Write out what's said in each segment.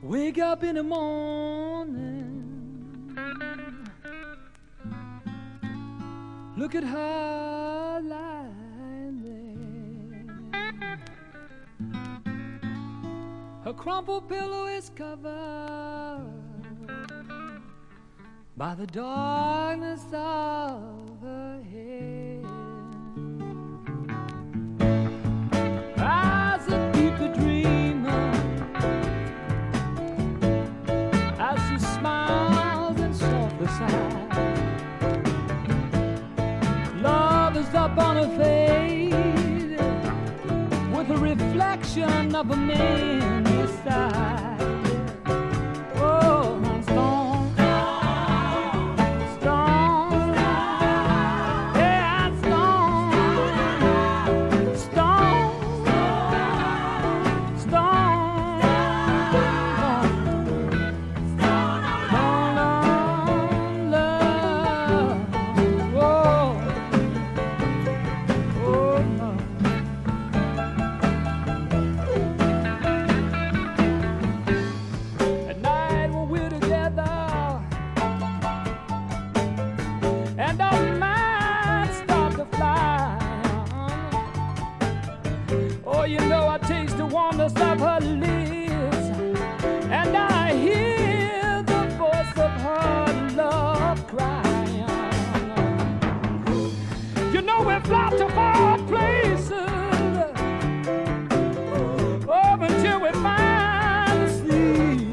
Wake up in the morning, look at her lying there. Her crumpled pillow is covered by the darkness of her head. As a deeper dreamer, as she smiles and softly sighs, love is up on her face with a reflection of a man beside. Oh, I'm stone, stone, yeah, I'm stone, stone, stone, stone on love. Oh, oh, no. At night when we're together and our minds start to fly, oh, you know I taste the warmness of her lips, and I hear the voice of her love crying. You know we fly to far places, oh, until we find the sea.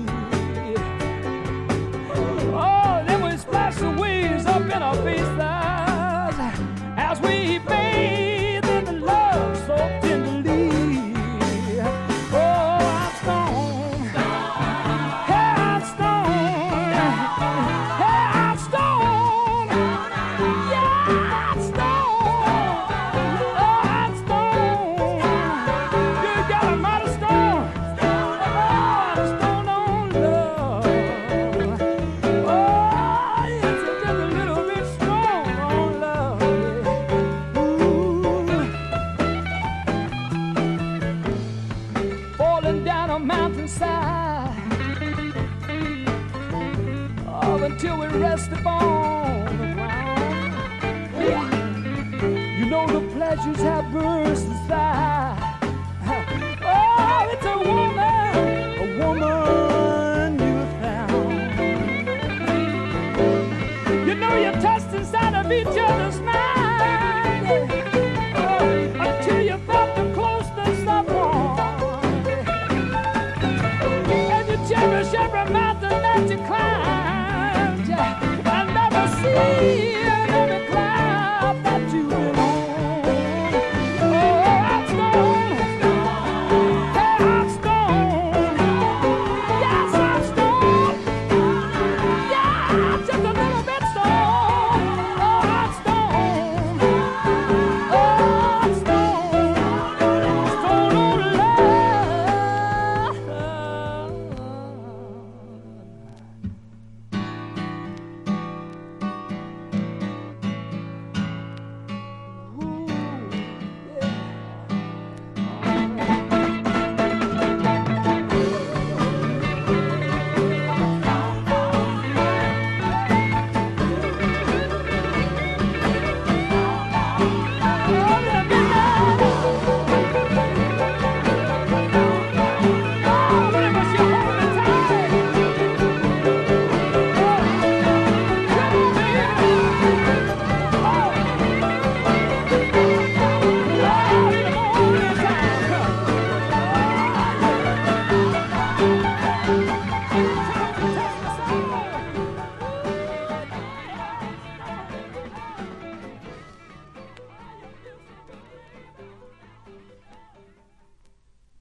Oh, then we splash the waves up in our faces as we bathe in the love so tenderly. Oh, I'm stone, hey, I'm stone, hey, I'm stone, yeah, I'm stone, oh, I'm stone. You got a mighty stone, oh, stone on love. Oh, it's just a little bit strong on love. Ooh. Falling down a mountainside, oh, until we rest upon the ground. You know the pleasures have burst inside. Oh, it's a woman you found. You know you're touched inside of each other's mind, oh, until you felt the closeness of one, and you cherish every moment.